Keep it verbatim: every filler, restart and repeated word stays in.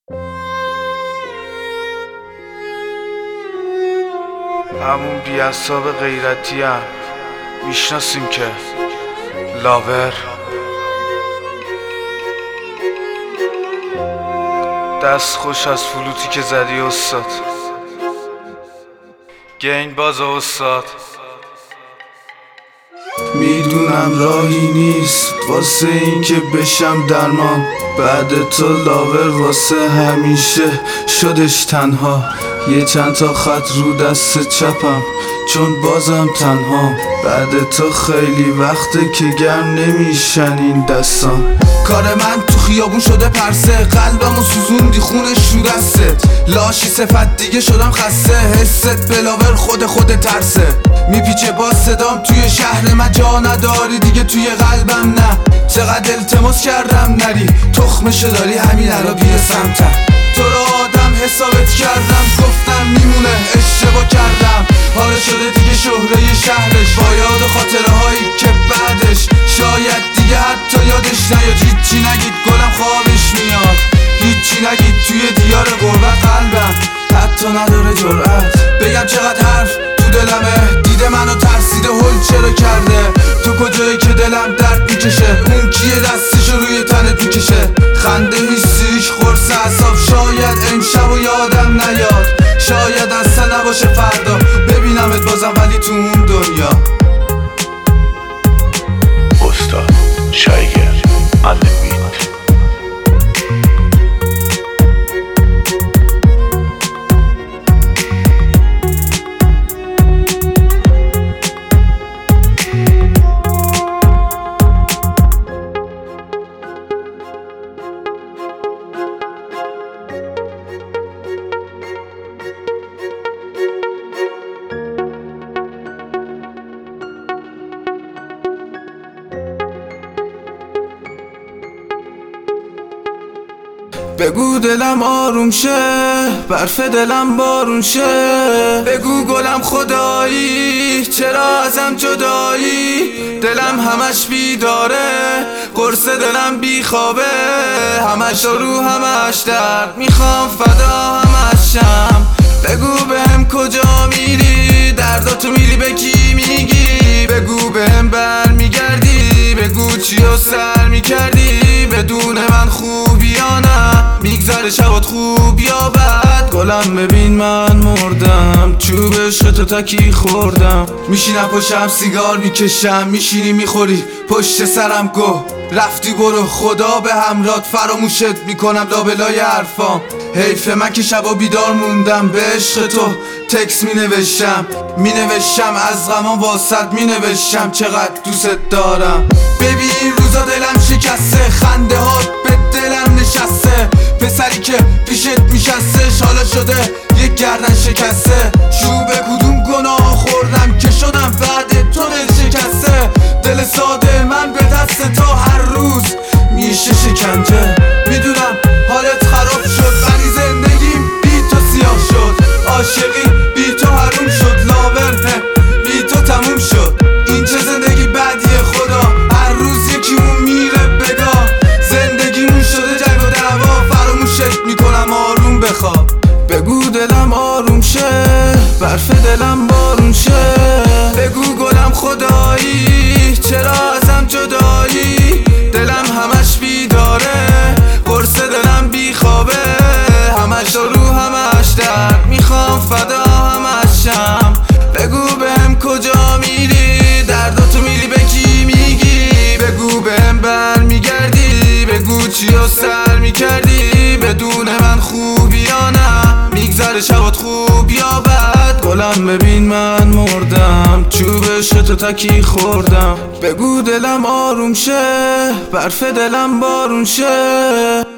همون بیعصاب غیرتی هم میشناسیم که لاور دست خوش از فلوتی که زدی استاد. گنگ باز استاد. میدونم راهی نیست واسه این که بشم درمان بعد تو لاور واسه همیشه شدش تنها. یه چند تا خط رو دست چپم چون بازم تنها. بعد تو خیلی وقته که گرم نمیشن این دستان. کار من تو خیابون شده پرسه، قلبمو سوزوندی خونش رو دستت. لاشی صفت دیگه شدم خسته، حست بلاور خود خود ترسه. میپیچه با صدام توی شهر من، جا نداری دیگه توی قلبم نه. چقدر التماس کردم نری، تخمشو داری همین الان بیا سمتم. تو رو آدم حسابت کردم، گفتم میمونه اشتباه کردم. حالا شده دیگه شهره شهرش، با یاد و خاطره هایی که بعدش شاید دیگه حتی یادش نیاد. هیچی نگید گلم خوابش میاد، هیچی نگید توی دیار غربت قلبم حتی نداره جرأت بگم چقدر حرف تو دلمه. دیده منو ترسیده هل چرا کرده، تو کجایی که دلم درد میکشه. اون کیه دستشو روی تنت میکشه، خنده هیستریش خورس اعصاب. شاید امشب و یادم نیاد، شاید اصلا نباشه فردا ببینمت بازم ولی تو اون دنیا. استاد شایگر علوی بگو دلم آروم شه، برف دلم بارون شه. بگو گلم خدایی چرا ازم جدایی. دلم همش بیداره، قرص دلم بیخوابه. همش رو همش درد میخوام فدا همشم. بگو بهم کجا میری، درداتو میری به کی میگی. بگو بهم بر میگردی، بگو چیو سر میکردی. بدون من خوبی یا نه، میگذره شبات خوب یا بد. گلم ببین من مردم، چوب عشق تو تکی خوردم. میشینم پشتم سیگار میکشم، میشینی میخوری پشت سرم. گو رفتی برو، خدا به همرات فراموشت میکنم لابلای حرفام. حیف من که شبا بیدار موندم، به عشق تو تکس مینوشتم. مینوشتم از غمان واسط مینوشتم چقدر دوست دارم. ببین روزا دلم شکسته، خنده ها به دلم نشسته. پسری که پیشت میشسته حالا شده یک گردن شکسته. چوب کدوم گناه خوردم که شدم بعد تو دل شکسته. دل ساده من به دست تو هر روز میشه شکنجه. میدونم حالت خراب شد ولی زندگیم بی تو سیاه شد. عاشقی بی تو حروم شد، لاور بی تو تموم شد. این چه زندگی بدیه خدا، هر روز یکی اون میره بگاه. زندگیمون شده جنگ و دعوا، فراموشت میکنم آروم بخواب. بگو دلم آروم شه، برف دلم بارون شه. بگو گلم خدایی چرا ازم جدایی. دلم همش بیداره، قرص دلم بیخوابه. همش رو همش درد میخوام فدا همشم. بگو بهم کجا میری، درداتو میری به کی میگی. بگو بهم بر میگردی، بگو چیو سر میکردی. بدون من خوبی یا نه، میگذره شبات خوب یا بد. گلم ببین من مردم، چوب عشق تو تکی خوردم. بگو دلم آروم شه، برف دلم بارون شه.